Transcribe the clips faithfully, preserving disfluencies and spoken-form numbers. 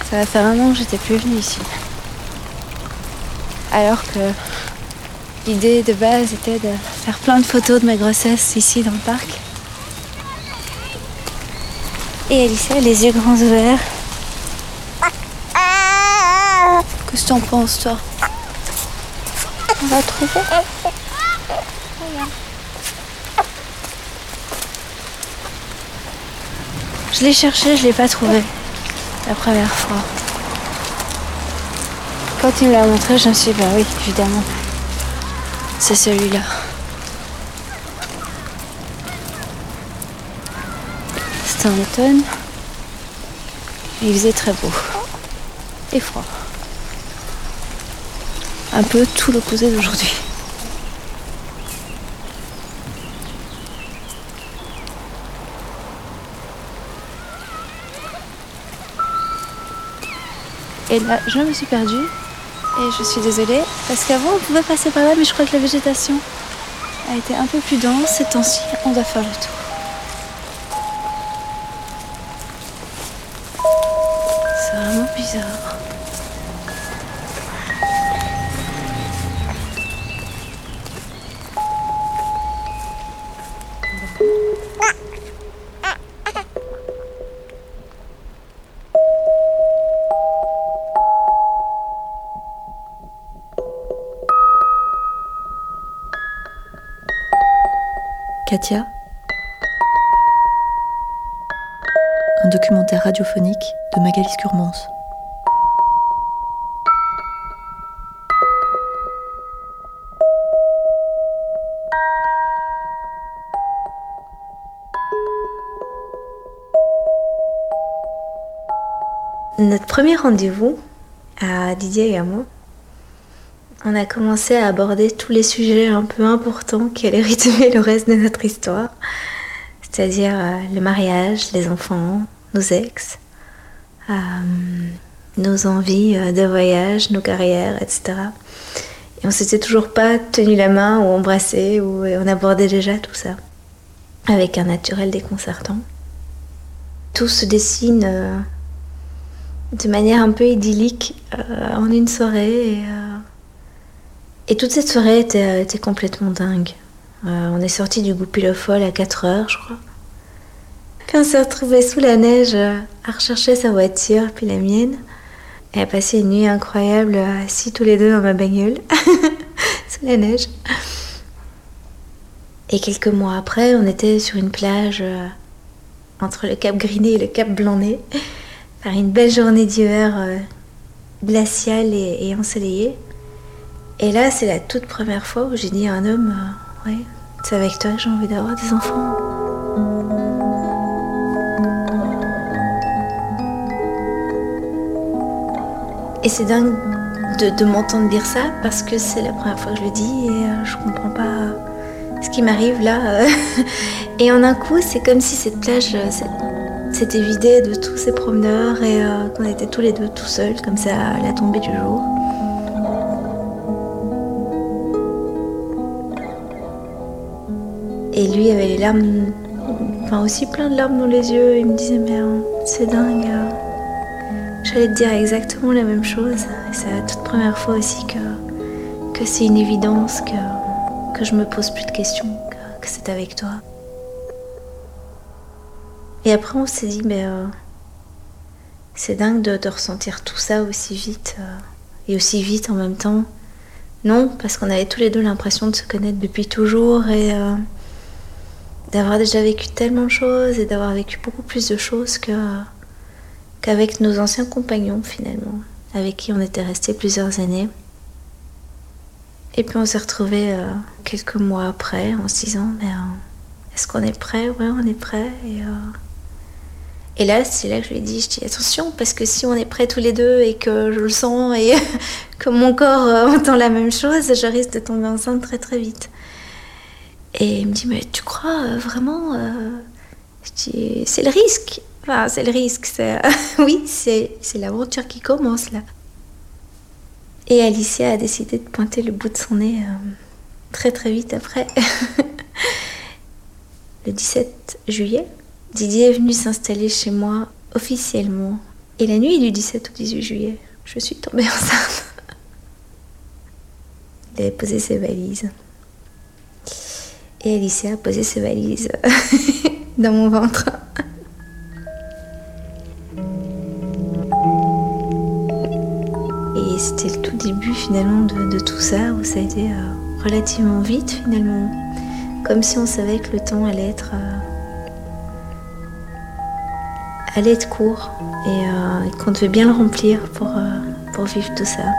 Ça va faire un an que j'étais plus venue ici. Alors que l'idée de base était de faire plein de photos de ma grossesse ici dans le parc. Et Alicia a les yeux grands ouverts. Qu'est-ce que t'en penses, toi? On va trouver. Regarde. Je l'ai cherché, je l'ai pas trouvé la première fois. Quand il me l'a montré, je me suis dit, bah oui, évidemment, c'est celui-là. C'était en automne, et il faisait très beau et froid. Un peu tout l'opposé d'aujourd'hui. Et là, je me suis perdue et je suis désolée parce qu'avant on pouvait passer par là, mais je crois que la végétation a été un peu plus dense ces temps-ci. On doit faire le tour. C'est vraiment bizarre. Katia, un documentaire radiophonique de Magali Skurmans. Notre premier rendez-vous à Didier et à moi, on a commencé à aborder tous les sujets un peu importants qui allaient rythmer le reste de notre histoire, c'est-à-dire euh, le mariage, les enfants, nos ex, euh, nos envies euh, de voyage, nos carrières, et cetera. Et on s'était toujours pas tenu la main ou embrassé, ou on abordait déjà tout ça avec un naturel déconcertant. Tout se dessine euh, de manière un peu idyllique euh, en une soirée. Et, euh, Et toute cette soirée était, était complètement dingue. Euh, on est sorti du Goupil-le-Foll à quatre heures, je crois. Puis on s'est retrouvés sous la neige euh, à rechercher sa voiture, puis la mienne. Et à passer une nuit incroyable, assis tous les deux dans ma bagnole, sous la neige. Et quelques mois après, on était sur une plage euh, entre le Cap Griné et le Cap Blanc-Nez, par une belle journée d'hiver euh, glaciale et, et ensoleillée. Et là, c'est la toute première fois où j'ai dit à un homme, euh, ouais, c'est avec toi que j'ai envie d'avoir des enfants. Et c'est dingue de, de m'entendre dire ça parce que c'est la première fois que je le dis et euh, je comprends pas euh, ce qui m'arrive là. Euh. Et en un coup, c'est comme si cette plage euh, s'était vidée de tous ces promeneurs et euh, qu'on était tous les deux tout seuls, comme ça, à la tombée du jour. Et lui avait les larmes, enfin aussi plein de larmes dans les yeux. Il me disait, mais hein, c'est dingue. Euh, J'allais te dire exactement la même chose. Et c'est la toute première fois aussi que, que c'est une évidence, que, que je me pose plus de questions, que, que c'est avec toi. Et après on s'est dit, mais euh, c'est dingue de, de ressentir tout ça aussi vite. Euh, et aussi vite en même temps. Non, parce qu'on avait tous les deux l'impression de se connaître depuis toujours et... Euh, d'avoir déjà vécu tellement de choses et d'avoir vécu beaucoup plus de choses que, qu'avec nos anciens compagnons finalement, avec qui on était restés plusieurs années. Et puis on s'est retrouvés euh, quelques mois après en se disant, mais euh, est-ce qu'on est prêt? Ouais, on est prêt. Et, euh... et là, c'est là que je lui ai dit, je dis attention, parce que si on est prêts tous les deux et que je le sens et que mon corps euh, entend la même chose, je risque de tomber enceinte très très vite. Et il me dit, mais tu crois euh, vraiment euh... Je dis, c'est le risque. Enfin, c'est le risque. C'est... oui, c'est, c'est l'aventure qui commence là. Et Alicia a décidé de pointer le bout de son nez euh, très très vite après. Le dix-sept juillet, Didier est venu s'installer chez moi officiellement Et la nuit du dix-sept au dix-huit juillet, je suis tombée enceinte. Il avait posé ses valises. Et Alicia a posé ses valises dans mon ventre. Et c'était le tout début finalement de, de tout ça, où ça a été euh, relativement vite finalement. Comme si on savait que le temps allait être, euh, allait être court et, euh, et qu'on devait bien le remplir pour, euh, pour vivre tout ça.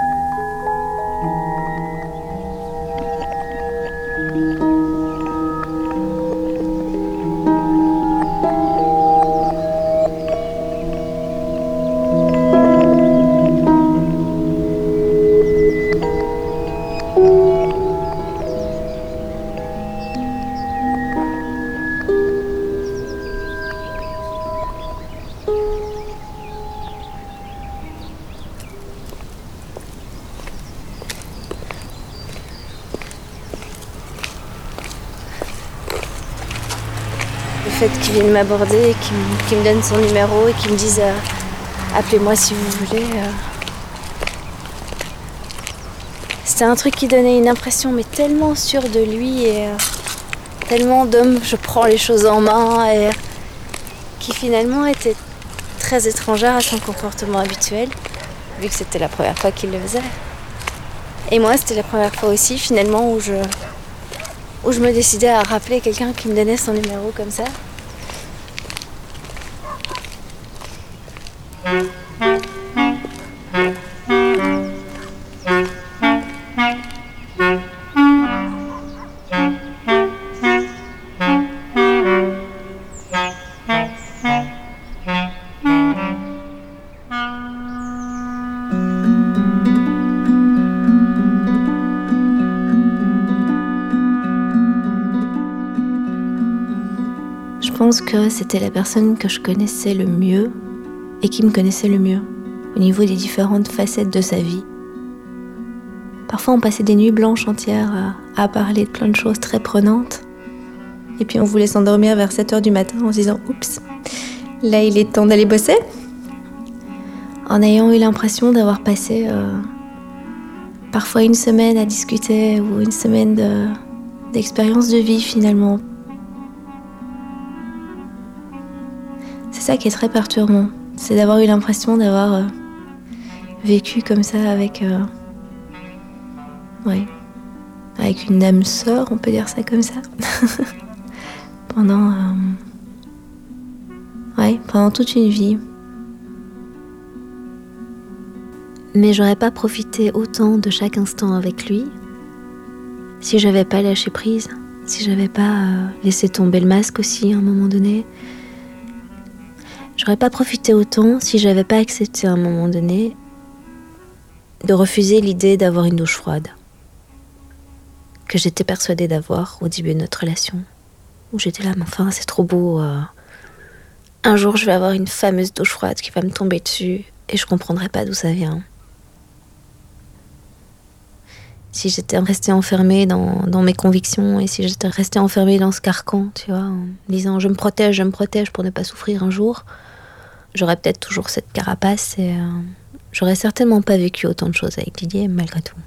Le fait qu'il vienne m'aborder, qu'il me, qu'il me donne son numéro et qu'il me dise euh, appelez-moi si vous voulez. Euh. C'était un truc qui donnait une impression mais tellement sûre de lui et euh, tellement d'homme, je prends les choses en main et euh, qui finalement était très étrangère à son comportement habituel, vu que c'était la première fois qu'il le faisait. Et moi, c'était la première fois aussi finalement où je, où je me décidais à rappeler quelqu'un qui me donnait son numéro comme ça. Je pense que c'était la personne que je connaissais le mieux et qui me connaissait le mieux au niveau des différentes facettes de sa vie. Parfois on passait des nuits blanches entières à, à parler de plein de choses très prenantes et puis on voulait s'endormir vers sept heures du matin en se disant « Oups, là il est temps d'aller bosser », en ayant eu l'impression d'avoir passé euh, parfois une semaine à discuter ou une semaine de, d'expérience de vie finalement. C'est ça qui est très perturbant, c'est d'avoir eu l'impression d'avoir euh, vécu comme ça avec, euh, ouais, avec une âme sœur, on peut dire ça comme ça, pendant, euh, ouais, pendant toute une vie. Mais j'aurais pas profité autant de chaque instant avec lui si j'avais pas lâché prise, si j'avais pas euh, laissé tomber le masque aussi à un moment donné. J'aurais pas profité autant si j'avais pas accepté à un moment donné de refuser l'idée d'avoir une douche froide que j'étais persuadée d'avoir au début de notre relation, où j'étais là, mais enfin c'est trop beau, euh, un jour je vais avoir une fameuse douche froide qui va me tomber dessus et je comprendrai pas d'où ça vient. Si j'étais restée enfermée dans, dans mes convictions et si j'étais restée enfermée dans ce carcan, tu vois, en disant je me protège, je me protège pour ne pas souffrir un jour, j'aurais peut-être toujours cette carapace et euh, j'aurais certainement pas vécu autant de choses avec Didier malgré tout.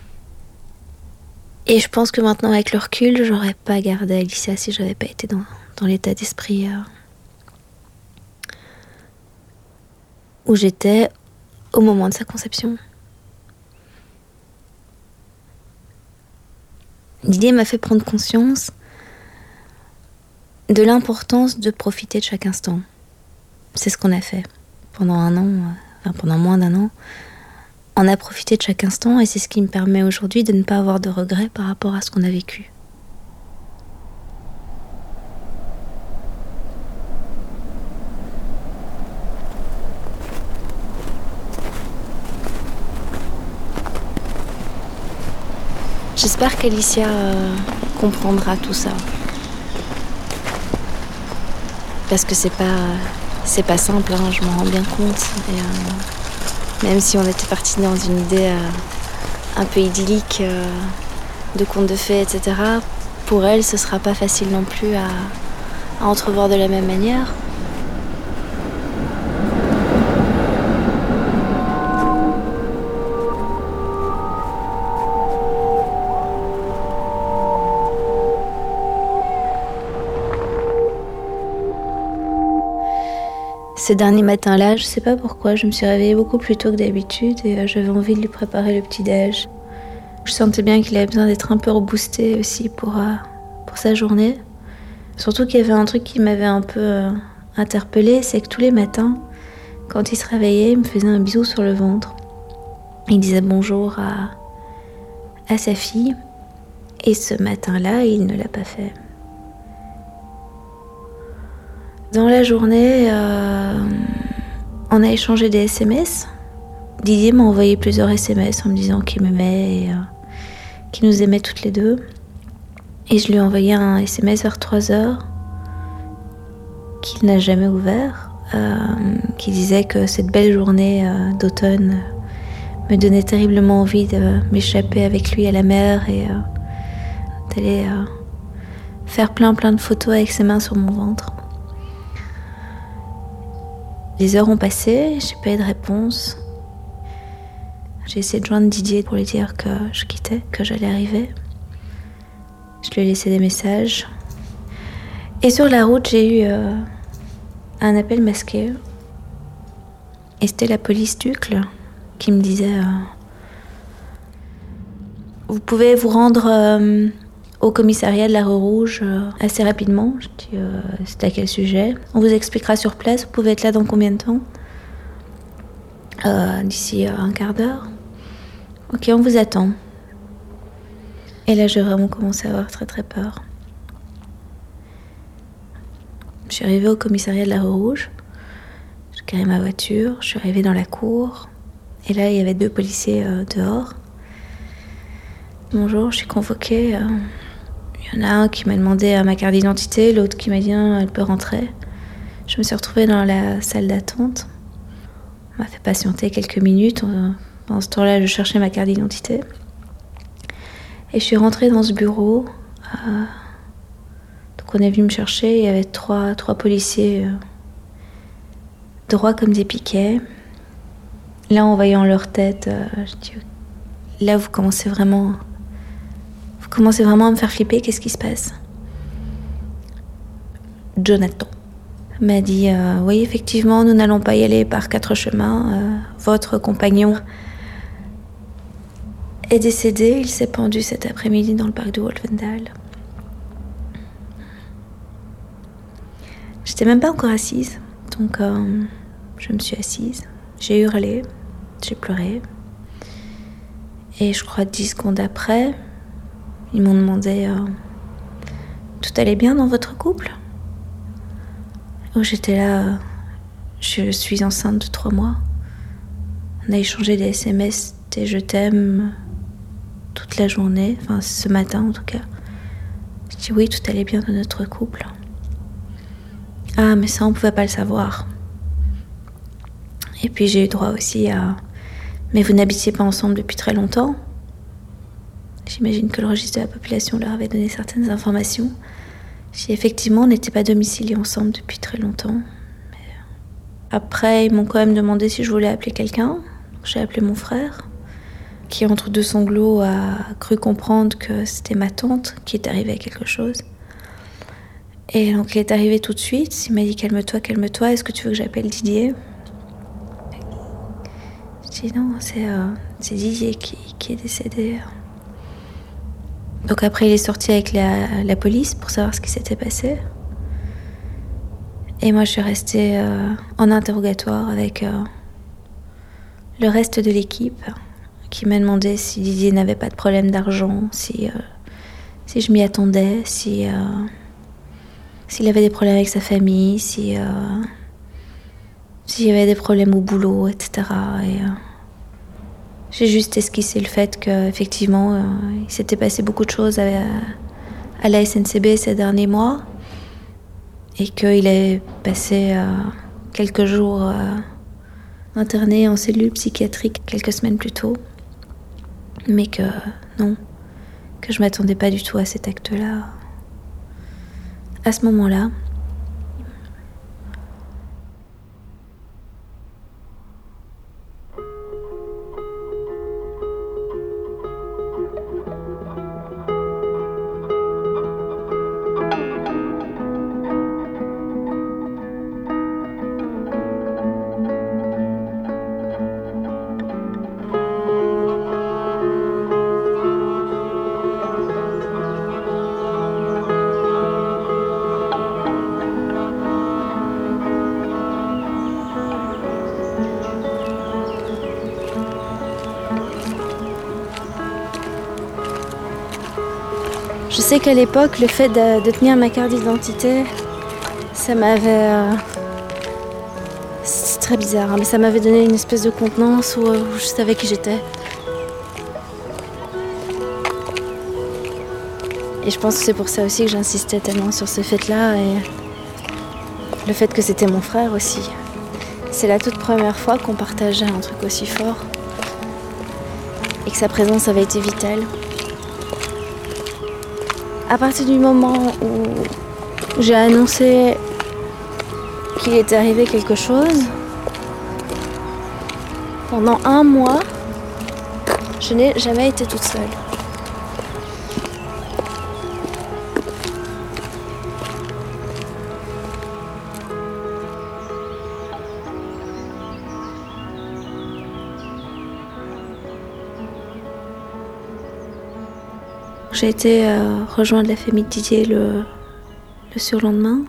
Et je pense que maintenant avec le recul, j'aurais pas gardé Alicia si j'avais pas été dans, dans l'état d'esprit euh, où j'étais au moment de sa conception. Didier m'a fait prendre conscience de l'importance de profiter de chaque instant. C'est ce qu'on a fait pendant un an, enfin pendant moins d'un an. On a profité de chaque instant et c'est ce qui me permet aujourd'hui de ne pas avoir de regrets par rapport à ce qu'on a vécu. J'espère qu'Alicia euh, comprendra tout ça. Parce que c'est pas, c'est pas simple, hein, je m'en rends bien compte. Et, euh, même si on était partis dans une idée euh, un peu idyllique euh, de contes de fées, et cetera, pour elle, ce sera pas facile non plus à, à entrevoir de la même manière. Ce dernier matin-là, je sais pas pourquoi, je me suis réveillée beaucoup plus tôt que d'habitude et euh, j'avais envie de lui préparer le petit-déj. Je sentais bien qu'il avait besoin d'être un peu reboosté aussi pour, euh, pour sa journée. Surtout qu'il y avait un truc qui m'avait un peu euh, interpellée, c'est que tous les matins, quand il se réveillait, il me faisait un bisou sur le ventre. Il disait bonjour à, à sa fille. Et ce matin-là, il ne l'a pas fait. Dans la journée, euh, on a échangé des S M S. Didier m'a envoyé plusieurs S M S en me disant qu'il m'aimait et euh, qu'il nous aimait toutes les deux. Et je lui ai envoyé un S M S vers trois heures qu'il n'a jamais ouvert, euh, qui disait que cette belle journée euh, d'automne me donnait terriblement envie de m'échapper avec lui à la mer et euh, d'aller euh, faire plein plein de photos avec ses mains sur mon ventre. Les heures ont passé, j'ai pas eu de réponse. J'ai essayé de joindre Didier pour lui dire que je quittais, que j'allais arriver. Je lui ai laissé des messages. Et sur la route, j'ai eu euh, un appel masqué. Et c'était la police d'Uccle qui me disait euh, vous pouvez vous rendre euh, au commissariat de la rue Rouge euh, assez rapidement. Je dis euh, c'est à quel sujet? On vous expliquera sur place. Vous pouvez être là dans combien de temps? euh, D'ici euh, un quart d'heure. Ok, on vous attend. Et là, j'ai vraiment commencé à avoir très très peur. Je suis arrivée au commissariat de la rue Rouge. J'ai garé ma voiture. Je suis arrivée dans la cour. Et là, il y avait deux policiers euh, dehors. Bonjour, je suis convoquée. Euh, il y en a un qui m'a demandé euh, ma carte d'identité, l'autre qui m'a dit euh, elle peut rentrer. Je me suis retrouvée dans la salle d'attente. On m'a fait patienter quelques minutes. Pendant ce temps-là, je cherchais ma carte d'identité. Et je suis rentrée dans ce bureau. Euh, donc on est venu me chercher. Il y avait trois, trois policiers euh, droits comme des piquets. Là, en voyant leur tête, euh, je dis là, vous commencez vraiment, vous commencez vraiment à me faire flipper. Qu'est-ce qui se passe? Jonathan m'a dit euh, oui, effectivement, nous n'allons pas y aller par quatre chemins. Euh, votre compagnon est décédé. Il s'est pendu cet après-midi dans le parc de Wolfendal. J'étais même pas encore assise, donc euh, je me suis assise. J'ai hurlé, j'ai pleuré. Et je crois dix secondes après, ils m'ont demandé euh, tout allait bien dans votre couple? Oh, j'étais là, euh, je suis enceinte de trois mois. On a échangé des S M S, des je t'aime toute la journée, enfin ce matin en tout cas. Je dis oui, tout allait bien dans notre couple. Ah, mais ça on pouvait pas le savoir. Et puis j'ai eu droit aussi à mais vous n'habitiez pas ensemble depuis très longtemps? J'imagine que le registre de la population leur avait donné certaines informations. J'ai dit, effectivement, on n'était pas domiciliés ensemble depuis très longtemps. Mais après, ils m'ont quand même demandé si je voulais appeler quelqu'un. J'ai appelé mon frère, qui entre deux sanglots a cru comprendre que c'était ma tante qui est arrivée à quelque chose. Et donc il est arrivé tout de suite. Il m'a dit calme-toi, calme-toi, est-ce que tu veux que j'appelle Didier? Je dis non, c'est, euh, c'est Didier qui, qui est décédé. Donc après, il est sorti avec la, la police pour savoir ce qui s'était passé. Et moi, je suis restée euh, en interrogatoire avec euh, le reste de l'équipe qui m'a demandé si Didier n'avait pas de problème d'argent, si, euh, si je m'y attendais, si, euh, s'il avait des problèmes avec sa famille, si, euh, s'il y avait des problèmes au boulot, et cetera. Et, euh, j'ai juste esquissé le fait qu'effectivement, euh, il s'était passé beaucoup de choses à, à la S N C B ces derniers mois et qu'il avait passé euh, quelques jours euh, interné en cellule psychiatrique quelques semaines plus tôt. Mais que non, que je m'attendais pas du tout à cet acte-là. À ce moment-là, sais qu'à l'époque, le fait de, de tenir ma carte d'identité, ça m'avait... Euh, c'est très bizarre, hein, mais ça m'avait donné une espèce de contenance où, où je savais qui j'étais. Et je pense que c'est pour ça aussi que j'insistais tellement sur ce fait-là et le fait que c'était mon frère aussi. C'est la toute première fois qu'on partageait un truc aussi fort et que sa présence avait été vitale. À partir du moment où j'ai annoncé qu'il était arrivé quelque chose, pendant un mois, je n'ai jamais été toute seule. J'ai été euh, rejoindre la famille de Didier le, le surlendemain.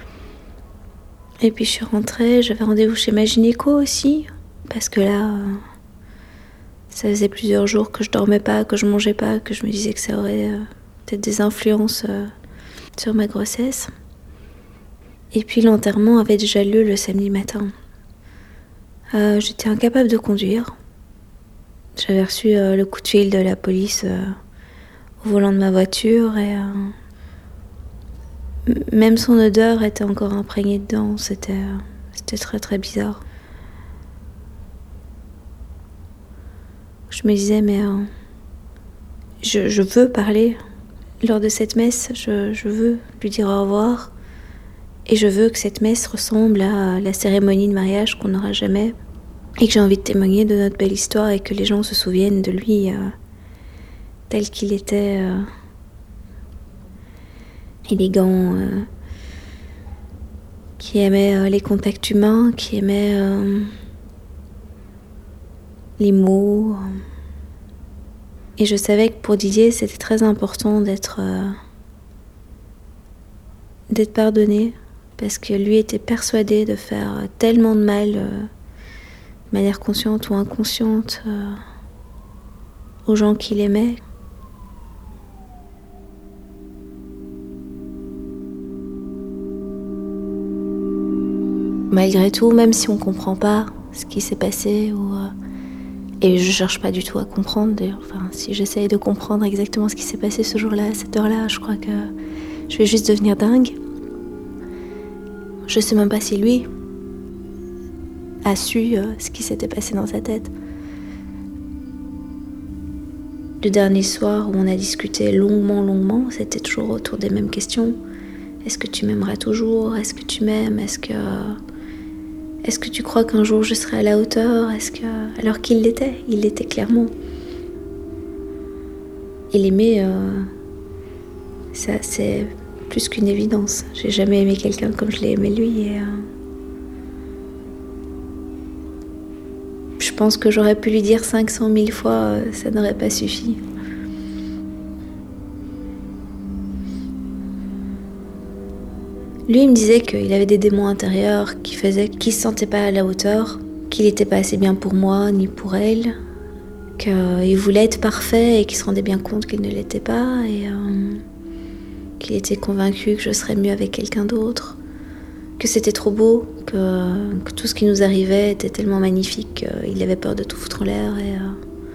Et puis je suis rentrée, j'avais rendez-vous chez ma gynéco aussi. Parce que là, euh, ça faisait plusieurs jours que je dormais pas, que je mangeais pas, que je me disais que ça aurait euh, peut-être des influences euh, sur ma grossesse. Et puis l'enterrement avait déjà lieu le samedi matin. Euh, j'étais incapable de conduire. J'avais reçu euh, le coup de fil de la police euh, au volant de ma voiture et euh, même son odeur était encore imprégnée dedans. C'était, euh, c'était très très bizarre. Je me disais, mais euh, je, je veux parler lors de cette messe. Je, je veux lui dire au revoir. Et je veux que cette messe ressemble à la cérémonie de mariage qu'on n'aura jamais. Et que j'ai envie de témoigner de notre belle histoire et que les gens se souviennent de lui euh, tel qu'il était euh, élégant, euh, qui aimait euh, les contacts humains, qui aimait euh, les mots. Et je savais que pour Didier, c'était très important d'être, euh, d'être pardonné, parce que lui était persuadé de faire tellement de mal, euh, de manière consciente ou inconsciente, euh, aux gens qu'il aimait. Malgré tout, même si on ne comprend pas ce qui s'est passé, ou, euh, et je ne cherche pas du tout à comprendre, d'ailleurs, enfin, si j'essaye de comprendre exactement ce qui s'est passé ce jour-là, à cette heure-là, je crois que je vais juste devenir dingue. Je ne sais même pas si lui a su euh, ce qui s'était passé dans sa tête. Le dernier soir où on a discuté longuement, longuement, c'était toujours autour des mêmes questions. Est-ce que tu m'aimeras toujours ? Est-ce que tu m'aimes ? Est-ce que... Est-ce que tu crois qu'un jour je serai à la hauteur ? Est-ce que... Alors qu'il l'était, il l'était clairement. Il aimait, euh... ça c'est plus qu'une évidence. J'ai jamais aimé quelqu'un comme je l'ai aimé lui. Et, euh... Je pense que j'aurais pu lui dire cinq cent mille fois, euh, ça n'aurait pas suffi. Lui, il me disait qu'il avait des démons intérieurs qui faisaient qu'il se sentait pas à la hauteur, qu'il n'était pas assez bien pour moi ni pour elle, qu'il voulait être parfait et qu'il se rendait bien compte qu'il ne l'était pas, et euh, qu'il était convaincu que je serais mieux avec quelqu'un d'autre, que c'était trop beau, que, que tout ce qui nous arrivait était tellement magnifique qu'il avait peur de tout foutre en l'air, et, euh,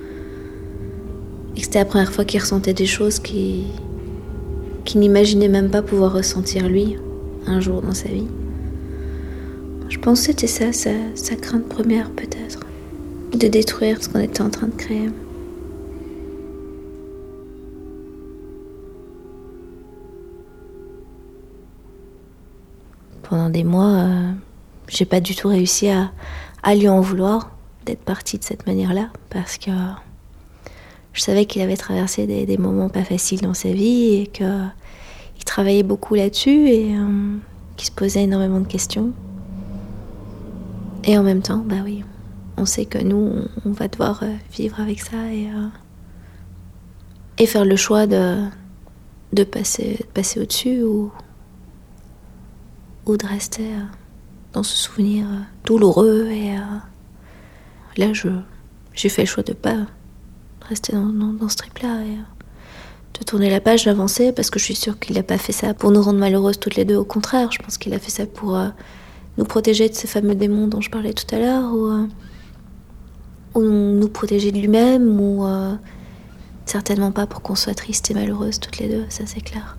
et que c'était la première fois qu'il ressentait des choses qu'il, qu'il n'imaginait même pas pouvoir ressentir lui un jour dans sa vie. Je pense que c'était ça, sa, sa crainte première peut-être, de détruire ce qu'on était en train de créer. Pendant des mois, euh, j'ai pas du tout réussi à, à lui en vouloir d'être parti de cette manière-là, parce que je savais qu'il avait traversé des, des moments pas faciles dans sa vie et que il travaillait beaucoup là-dessus et euh, qu'il se posait énormément de questions. Et en même temps, bah oui, on sait que nous, on, on va devoir euh, vivre avec ça et, euh, et faire le choix de, de, passer, de passer au-dessus ou, ou de rester euh, dans ce souvenir euh, douloureux. Et euh, là, je, j'ai fait le choix de pas rester dans, dans, dans ce trip-là et euh, de tourner la page, d'avancer, parce que je suis sûre qu'il n'a pas fait ça pour nous rendre malheureuses toutes les deux. Au contraire, je pense qu'il a fait ça pour euh, nous protéger de ces fameux démons dont je parlais tout à l'heure, ou, euh, ou nous protéger de lui-même, ou euh, certainement pas pour qu'on soit tristes et malheureuses toutes les deux, ça c'est clair.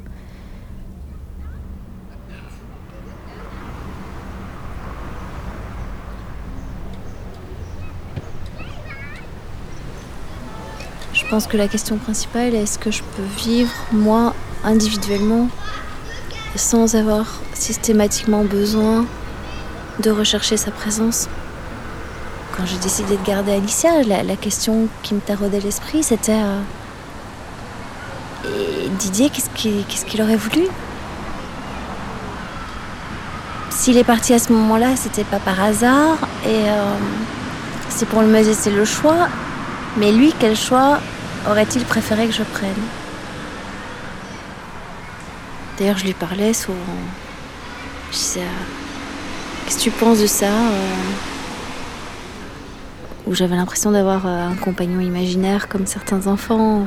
Je pense que la question principale est est-ce que je peux vivre, moi, individuellement, sans avoir systématiquement besoin de rechercher sa présence. Quand j'ai décidé de garder Alicia, la, la question qui me taraudait l'esprit, c'était euh, et Didier, qu'est-ce qu'il, qu'est-ce qu'il aurait voulu? S'il est parti à ce moment-là, c'était pas par hasard, et euh, c'est pour me laisser le choix. Mais lui, quel choix aurait-il préféré que je prenne? D'ailleurs, je lui parlais souvent. Je disais, qu'est-ce que tu penses de ça? Où j'avais l'impression d'avoir un compagnon imaginaire comme certains enfants.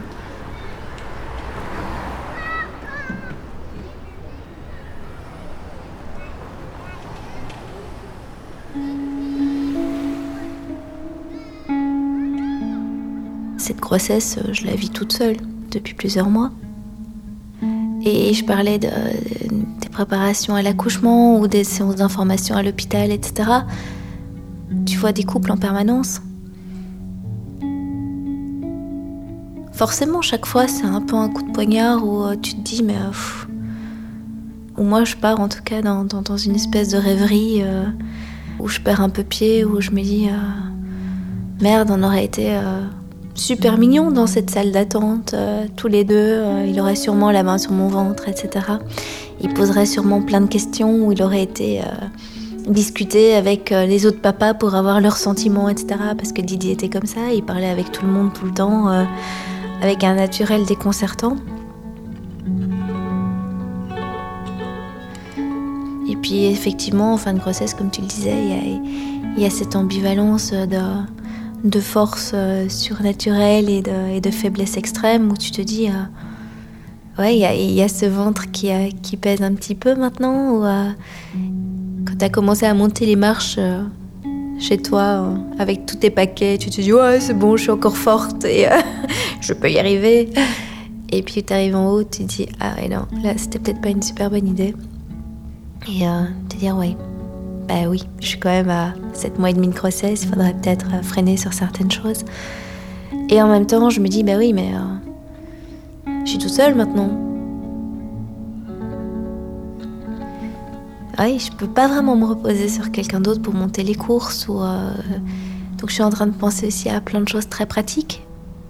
Cette grossesse, je la vis toute seule depuis plusieurs mois. Et je parlais de, des préparations à l'accouchement ou des séances d'information à l'hôpital, et cetera. Tu vois des couples en permanence. Forcément, chaque fois, c'est un peu un coup de poignard où tu te dis, mais... Pff, où moi, je pars en tout cas dans, dans, dans une espèce de rêverie euh, où je perds un peu pied, où je me dis, euh, merde, on aurait été... Euh, super mignon dans cette salle d'attente, euh, tous les deux. Euh, il aurait sûrement la main sur mon ventre, et cetera. Il poserait sûrement plein de questions où il aurait été euh, discuté avec euh, les autres papas pour avoir leurs sentiments, et cetera. Parce que Didier était comme ça, il parlait avec tout le monde tout le temps, euh, avec un naturel déconcertant. Et puis effectivement, en fin de grossesse, comme tu le disais, il y a, il y a cette ambivalence de... de force euh, surnaturelle et de, et de faiblesse extrême où tu te dis euh, ouais, il y, y a ce ventre qui, a, qui pèse un petit peu maintenant où, euh, quand tu as commencé à monter les marches euh, chez toi euh, avec tous tes paquets, tu te dis ouais, c'est bon, je suis encore forte et euh, je peux y arriver. Et puis tu arrives en haut, tu te dis ah ouais, non, là c'était peut-être pas une super bonne idée. Et euh, te dire ouais, bah oui, je suis quand même à sept mois et demi de grossesse, il faudrait peut-être freiner sur certaines choses. Et en même temps, je me dis, bah oui, mais euh, je suis toute seule maintenant. Oui, je peux pas vraiment me reposer sur quelqu'un d'autre pour monter les courses. Ou, euh, donc je suis en train de penser aussi à plein de choses très pratiques.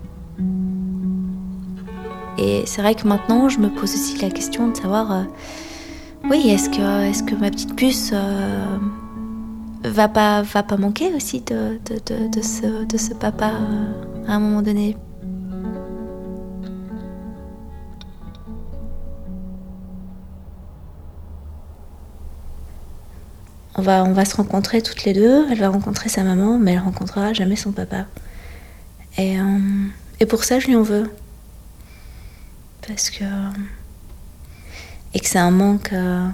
Et c'est vrai que maintenant, je me pose aussi la question de savoir... Euh, oui, est-ce que, est-ce que ma petite puce euh, va pas, va pas manquer aussi de, de, de, de, ce, de ce papa euh, à un moment donné? On va, on va se rencontrer toutes les deux. Elle va rencontrer sa maman, mais elle rencontrera jamais son papa. Et, euh, et pour ça, je lui en veux. Parce que... Et que c'est un manque euh,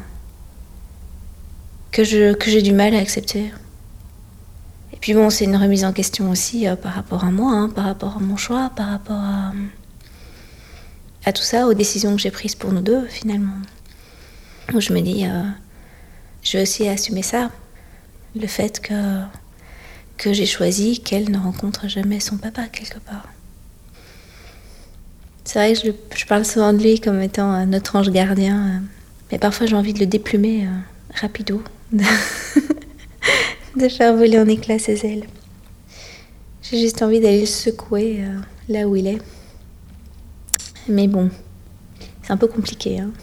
que, je, que j'ai du mal à accepter. Et puis bon, c'est une remise en question aussi euh, par rapport à moi, hein, par rapport à mon choix, par rapport à, à tout ça, aux décisions que j'ai prises pour nous deux, finalement. Où je me dis, euh, je vais aussi assumer ça. Le fait que, que j'ai choisi qu'elle ne rencontre jamais son papa, quelque part. C'est vrai que je, je parle souvent de lui comme étant euh, notre ange gardien, euh, mais parfois j'ai envie de le déplumer euh, rapido, de, de faire voler en éclats ses ailes. J'ai juste envie d'aller le secouer euh, là où il est. Mais bon, c'est un peu compliqué. Hein.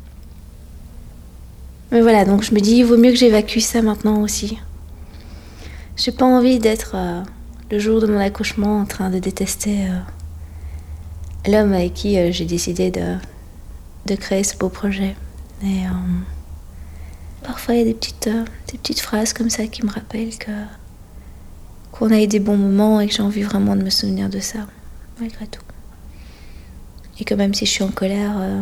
Mais voilà, donc je me dis, il vaut mieux que j'évacue ça maintenant aussi. J'ai pas envie d'être euh, le jour de mon accouchement en train de détester... Euh, l'homme avec qui euh, j'ai décidé de, de créer ce beau projet. Et euh, parfois il y a des petites, euh, des petites phrases comme ça qui me rappellent que, qu'on a eu des bons moments et que j'ai envie vraiment de me souvenir de ça, malgré tout. Et que même si je suis en colère, euh,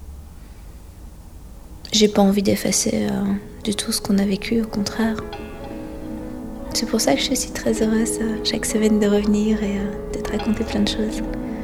j'ai pas envie d'effacer euh, du tout ce qu'on a vécu, au contraire. C'est pour ça que je suis aussi très heureuse euh, chaque semaine de revenir et euh, de te raconter plein de choses.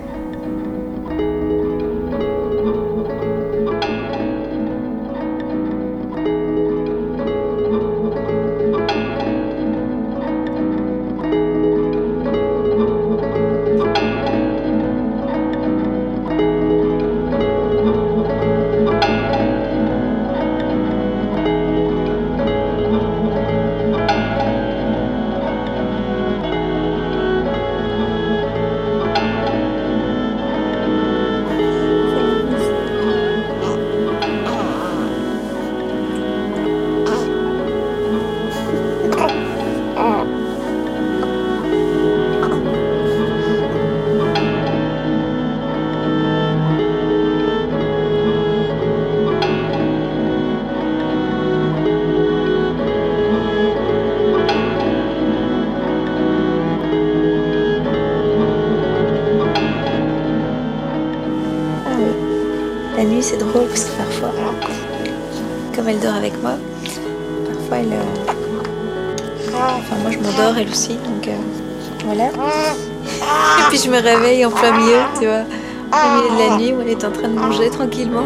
La nuit, c'est drôle parce que parfois, comme elle dort avec moi, parfois elle. Euh... Enfin, moi je m'endors, elle aussi, donc euh, voilà. Et puis je me réveille en plein milieu, tu vois, en plein milieu de la nuit où elle est en train de manger tranquillement.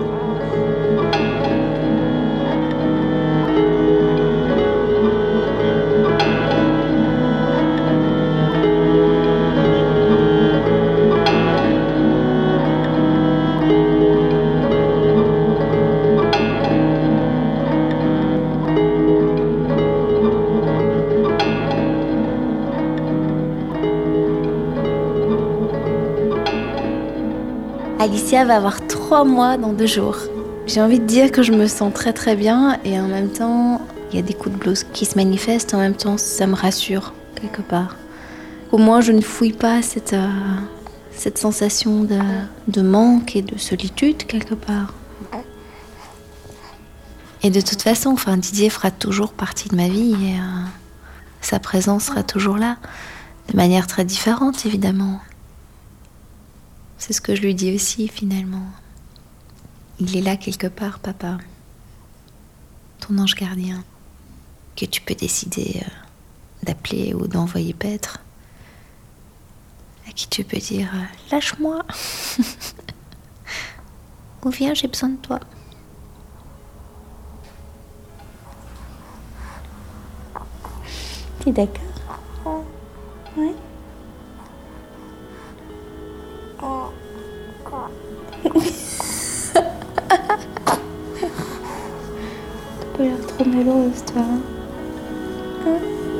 Alicia va avoir trois mois dans deux jours. J'ai envie de dire que je me sens très très bien et en même temps, il y a des coups de blues qui se manifestent. En même temps, ça me rassure quelque part. Au moins, je ne fouille pas cette, euh, cette sensation de, de manque et de solitude quelque part. Et de toute façon, enfin, Didier fera toujours partie de ma vie et euh, sa présence sera toujours là, de manière très différente évidemment. C'est ce que je lui dis aussi, finalement. Il est là quelque part, papa. Ton ange gardien. Que tu peux décider euh, d'appeler ou d'envoyer paître. À qui tu peux dire euh, « Lâche-moi !» ou « Viens, j'ai besoin de toi !» T'es d'accord? Ouais. T'as pas l'air trop malheureuse, toi. Hein?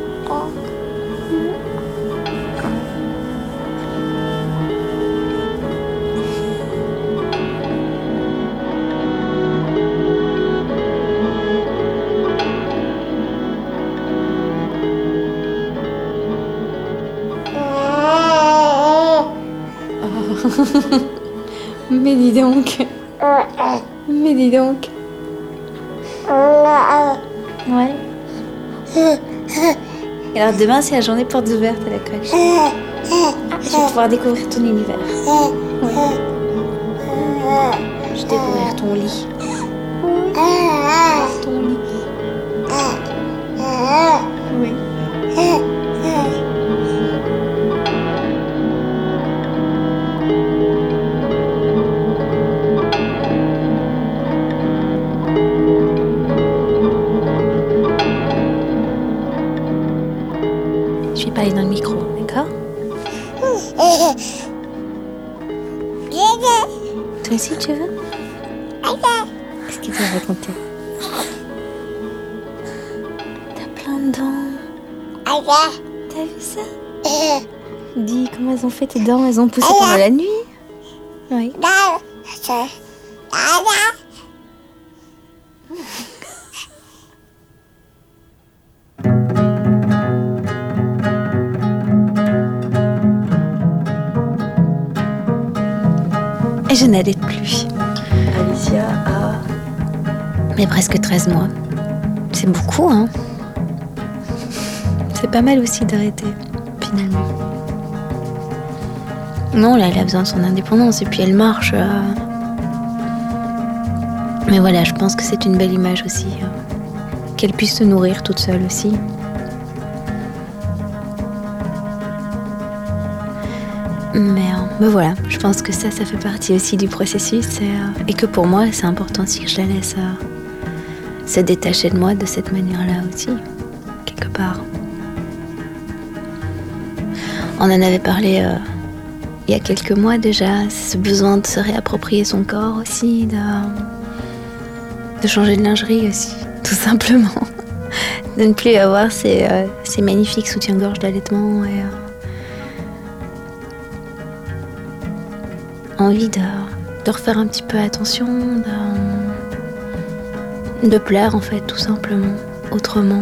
Mais dis donc. Mais dis donc. Ouais. Et alors demain, c'est la journée portes ouvertes à la crèche. Ah, je vais pouvoir découvrir ton univers. Ouais. Je vais découvrir ton lit. Ton lit. Oui. Je vais parler dans le micro, d'accord? Toi aussi, tu veux? Qu'est-ce qu'il t'a raconté? T'as plein de dents. T'as vu ça? Dis, comment elles ont fait tes dents? Elles ont poussé pendant la nuit? Oui. Et je n'allais plus. Alicia a... Mais presque treize mois. C'est beaucoup, hein? C'est pas mal aussi d'arrêter, finalement. Non, là, elle a besoin de son indépendance et puis elle marche. Euh... Mais voilà, je pense que c'est une belle image aussi. Euh... Qu'elle puisse se nourrir toute seule aussi. Mais, euh, mais voilà, je pense que ça, ça fait partie aussi du processus. Et, euh... et que pour moi, c'est important aussi que je la laisse euh... se détacher de moi de cette manière-là aussi, quelque part. On en avait parlé euh, il y a quelques mois déjà, ce besoin de se réapproprier son corps aussi, de, de changer de lingerie aussi, tout simplement. De ne plus avoir ces, euh, ces magnifiques soutiens-gorge d'allaitement et euh, envie de, de refaire un petit peu attention, de, de plaire en fait, tout simplement, autrement.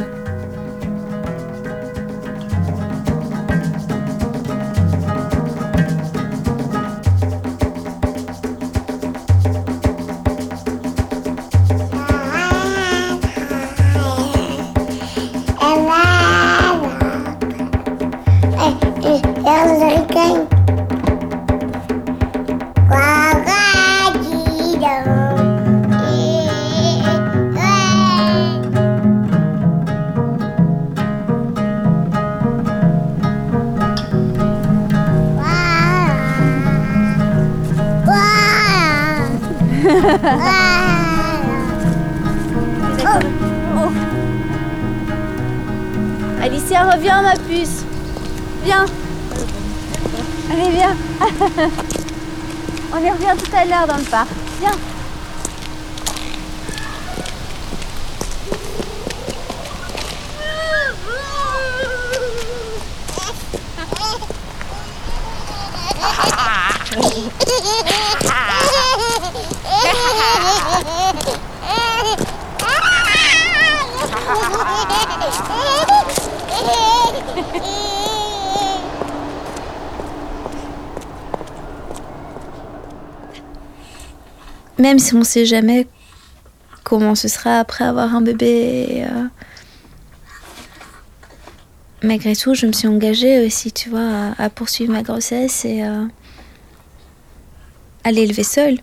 Alicia, reviens ma puce. Viens. Allez, viens. On y revient tout à l'heure dans le parc. Viens. Même si on ne sait jamais comment ce sera après avoir un bébé, euh... malgré tout, je me suis engagée aussi, tu vois, à, à poursuivre ma grossesse et euh... à l'élever seule.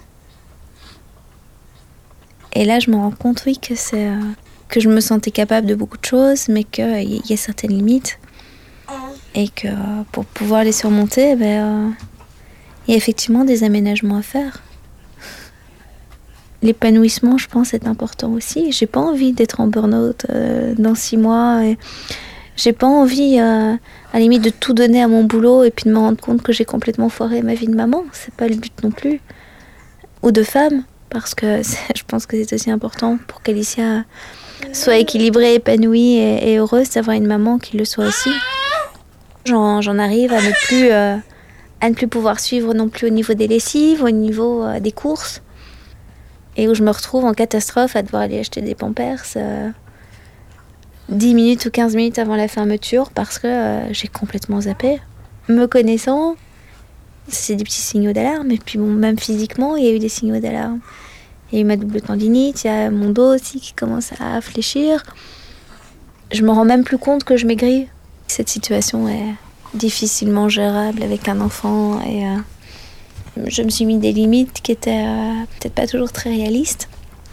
Et là, je me rends compte, oui, que c'est euh... que je me sentais capable de beaucoup de choses, mais qu'il y, y a certaines limites et que euh, pour pouvoir les surmonter, ben, euh... il y a effectivement des aménagements à faire. L'épanouissement, je pense, est important aussi. J'ai pas envie d'être en burn-out euh, dans six mois. Et j'ai pas envie, euh, à la limite, de tout donner à mon boulot et puis de me rendre compte que j'ai complètement foiré ma vie de maman. C'est pas le but non plus. Ou de femme, parce que je pense que c'est aussi important pour qu'Alicia soit équilibrée, épanouie et, et heureuse d'avoir une maman qui le soit aussi. J'en, j'en arrive à ne plus, euh, à ne plus pouvoir suivre non plus au niveau des lessives, au niveau euh, des courses. Et où je me retrouve en catastrophe à devoir aller acheter des Pampers euh, dix minutes ou quinze minutes avant la fermeture parce que euh, j'ai complètement zappé. Me connaissant, c'est des petits signaux d'alarme. Et puis bon, même physiquement, il y a eu des signaux d'alarme. Il y a eu ma double tendinite, il y a mon dos aussi qui commence à fléchir. Je me rends même plus compte que je maigris. Cette situation est difficilement gérable avec un enfant et... Euh, je me suis mis des limites qui étaient euh, peut-être pas toujours très réalistes.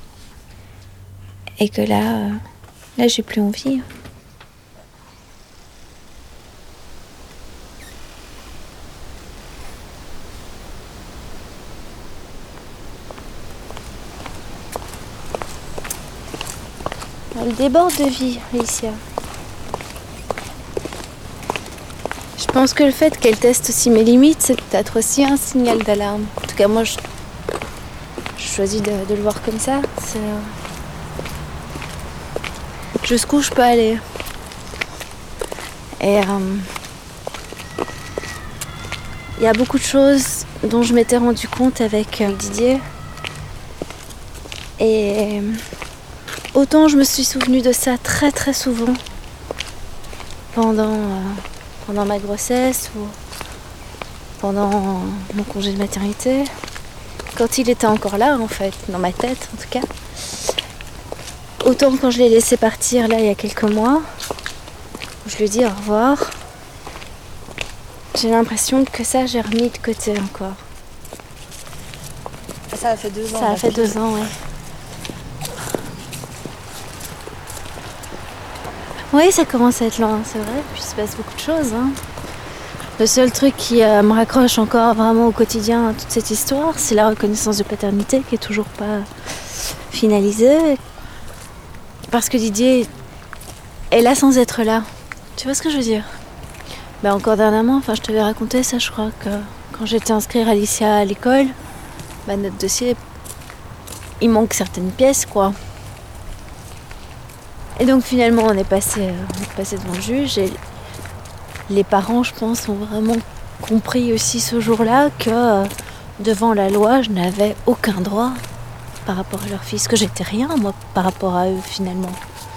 Et que là, euh, là, j'ai plus envie. Elle déborde de vie, Alicia. Je pense que le fait qu'elle teste aussi mes limites, c'est peut-être aussi un signal d'alarme. En tout cas, moi, je, je choisis de, de le voir comme ça. C'est... Jusqu'où je peux aller. Et il euh, y a beaucoup de choses dont je m'étais rendu compte avec euh, Didier. Et autant je me suis souvenue de ça très très souvent pendant... Euh, pendant ma grossesse ou pendant mon congé de maternité, quand il était encore là en fait, dans ma tête en tout cas. Autant quand je l'ai laissé partir là il y a quelques mois, où je lui ai dit au revoir, j'ai l'impression que ça, j'ai remis de côté encore. Ça a fait deux ans. Ça a fait deux ans, ouais. Oui, ça commence à être lent, c'est vrai. Puis il se passe beaucoup de choses. Hein. Le seul truc qui euh, me raccroche encore vraiment au quotidien à toute cette histoire, c'est la reconnaissance de paternité qui est toujours pas finalisée. Parce que Didier est là sans être là. Tu vois ce que je veux dire? Ben encore dernièrement, enfin je t'avais raconté ça, je crois que quand j'étais inscrire Alicia à l'école, ben notre dossier, il manque certaines pièces, quoi. Et donc finalement on est passé, on est passé devant le juge et les parents, je pense, ont vraiment compris aussi ce jour-là que devant la loi, je n'avais aucun droit par rapport à leur fils, que j'étais rien, moi, par rapport à eux, finalement.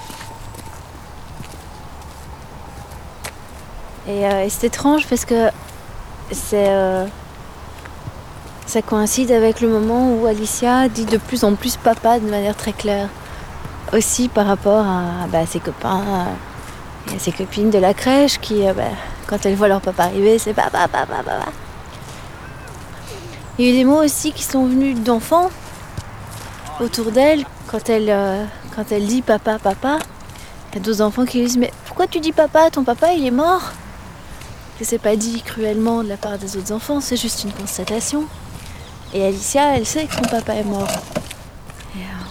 Et, euh, et c'est étrange parce que c'est, euh, ça coïncide avec le moment où Alicia dit de plus en plus papa de manière très claire. Aussi par rapport à bah, ses copains et à ses copines de la crèche qui, euh, bah, quand elles voient leur papa arriver, c'est papa, papa, papa. Il y a eu des mots aussi qui sont venus d'enfants autour d'elle quand elle, euh, quand elle dit papa, papa. Il y a d'autres enfants qui lui disent mais pourquoi tu dis papa, ton papa il est mort? Que c'est pas dit cruellement de la part des autres enfants, c'est juste une constatation. Et Alicia, elle sait que son papa est mort. Et, euh...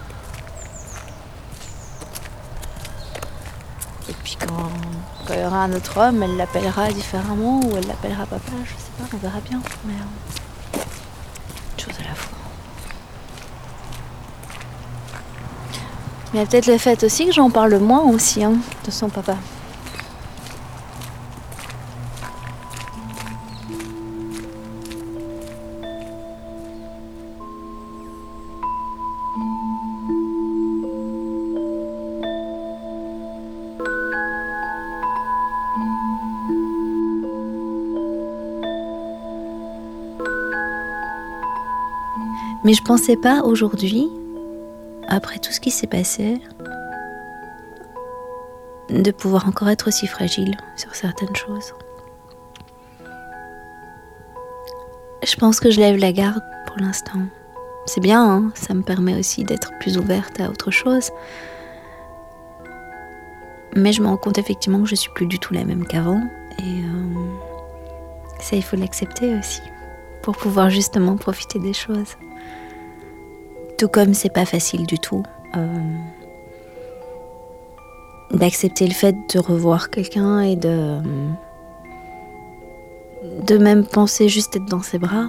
Et puis quand, quand il y aura un autre homme, elle l'appellera différemment ou elle l'appellera papa, je sais pas, on verra bien. Mais euh... une chose à la fois. Mais il y a peut-être le fait aussi que j'en parle moins aussi, hein, de son papa. Mais je pensais pas aujourd'hui, après tout ce qui s'est passé, de pouvoir encore être aussi fragile sur certaines choses. Je pense que je lève la garde pour l'instant. C'est bien, hein, ça me permet aussi d'être plus ouverte à autre chose. Mais je me rends compte effectivement que je suis plus du tout la même qu'avant. Et euh, ça, il faut l'accepter aussi, pour pouvoir justement profiter des choses. Tout comme c'est pas facile du tout euh, d'accepter le fait de revoir quelqu'un et de de même penser juste être dans ses bras.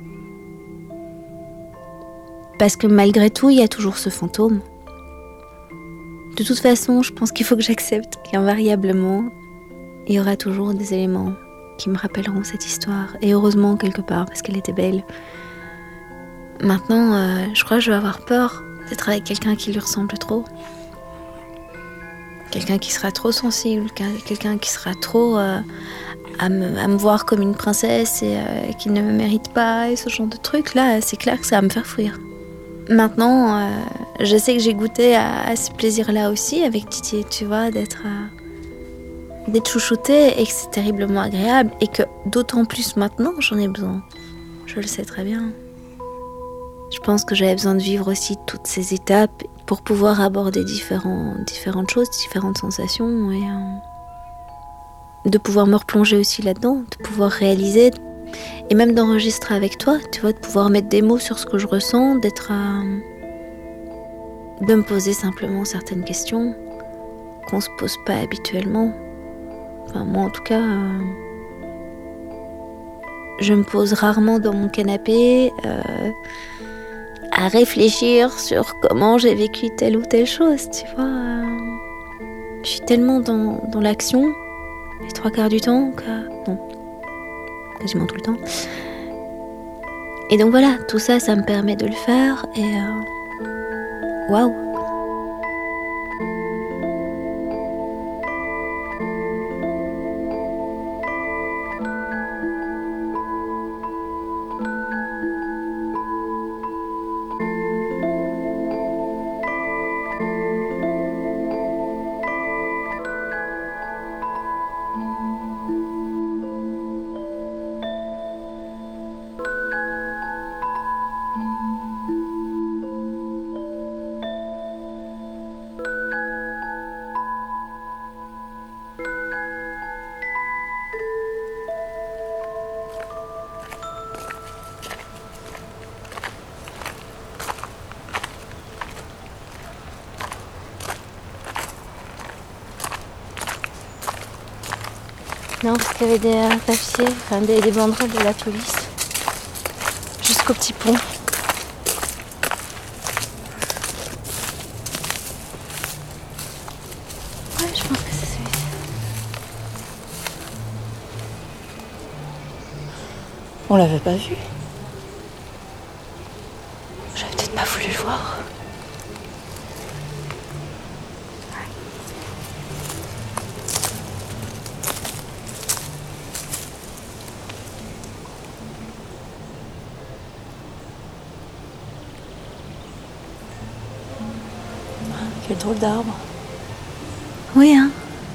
Parce que malgré tout, il y a toujours ce fantôme. De toute façon, je pense qu'il faut que j'accepte qu'invariablement, il y aura toujours des éléments qui me rappelleront cette histoire. Et heureusement quelque part, parce qu'elle était belle. Maintenant, euh, je crois que je vais avoir peur d'être avec quelqu'un qui lui ressemble trop. Quelqu'un qui sera trop sensible, quelqu'un qui sera trop euh, à, me, à me voir comme une princesse et euh, qui ne me mérite pas et ce genre de trucs. Là, c'est clair que ça va me faire fuir. Maintenant, euh, je sais que j'ai goûté à, à ce plaisir-là aussi avec Didier, tu vois, d'être, euh, d'être chouchoutée et que c'est terriblement agréable et que d'autant plus maintenant, j'en ai besoin. Je le sais très bien. Je pense que j'avais besoin de vivre aussi toutes ces étapes pour pouvoir aborder différents, différentes choses, différentes sensations et euh, de pouvoir me replonger aussi là-dedans, de pouvoir réaliser et même d'enregistrer avec toi, tu vois, de pouvoir mettre des mots sur ce que je ressens, d'être à, de me poser simplement certaines questions qu'on se pose pas habituellement. Enfin moi en tout cas, euh, je me pose rarement dans mon canapé. Euh, à réfléchir sur comment j'ai vécu telle ou telle chose, tu vois. Je suis tellement dans, dans l'action, les trois quarts du temps, que... non, quasiment tout le temps. Et donc voilà, tout ça, ça me permet de le faire, et euh... waouh. Non, parce qu'il y avait des euh, papiers, enfin des, des banderoles de la police. Jusqu'au petit pont. Ouais, je pense que c'est celui-ci. On l'avait pas vu. J'avais peut-être pas voulu le voir. Quel drôle d'arbre. Oui, hein.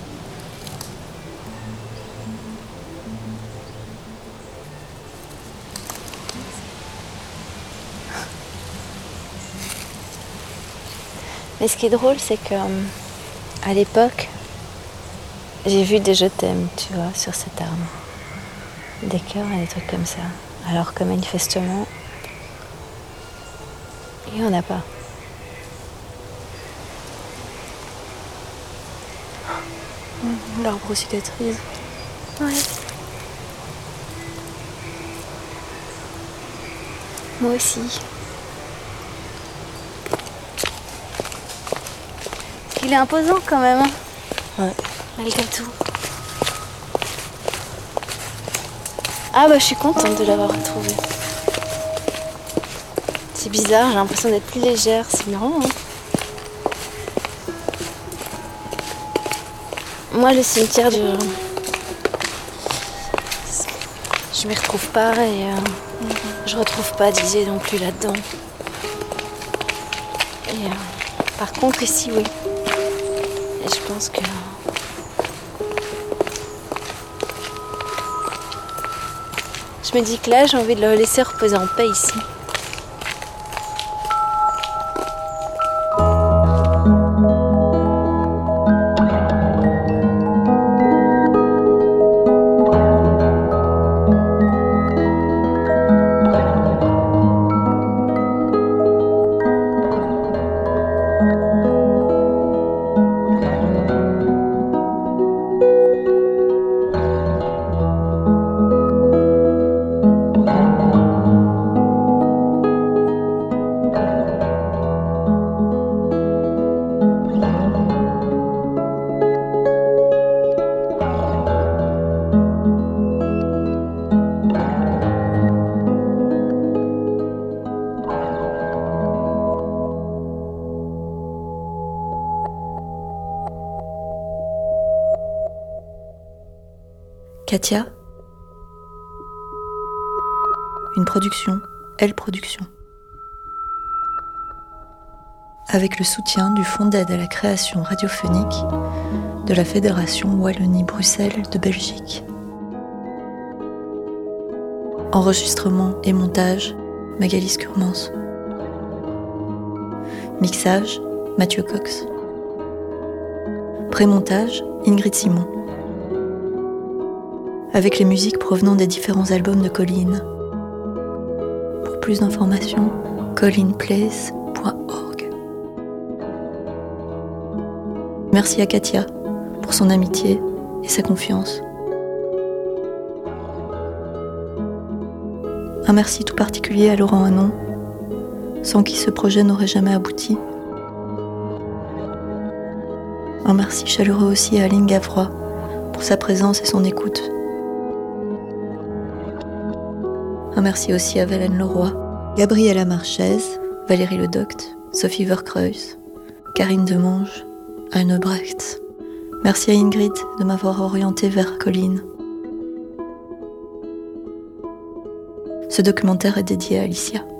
Mais ce qui est drôle, c'est que à l'époque, j'ai vu des je t'aime, tu vois, sur cet arbre. Des cœurs et des trucs comme ça. Alors que manifestement, il n'y en a pas. L'arbre aux cicatrices. Ouais. Moi aussi. Parce qu'il est imposant quand même, hein. Ouais. Malgré tout. Ah bah je suis contente de l'avoir retrouvé. C'est bizarre, j'ai l'impression d'être plus légère, c'est marrant, hein. Moi, le cimetière, je, je m'y retrouve pas et euh, mm-hmm. je retrouve pas Didier non plus là-dedans. Et euh, par contre, ici, oui. Et je pense que je me dis que là, j'ai envie de le laisser reposer en paix ici. Katia, une production, Elle Production, avec le soutien du Fonds d'aide à la création radiophonique de la Fédération Wallonie-Bruxelles de Belgique. Enregistrement et montage, Magali Skurmans. Mixage, Mathieu Cox. Pré-montage, Ingrid Simon. Avec les musiques provenant des différents albums de Colline. Pour plus d'informations, collineplace point org. Merci à Katia pour son amitié et sa confiance. Un merci tout particulier à Laurent Hanon, sans qui ce projet n'aurait jamais abouti. Un merci chaleureux aussi à Aline Gavroy pour sa présence et son écoute. Un merci aussi à Valène Leroy, Gabriella Marchez, Valérie Ledoct, Sophie Verkreuz, Karine Demange, Anne Brecht. Merci à Ingrid de m'avoir orientée vers Colline. Ce documentaire est dédié à Alicia.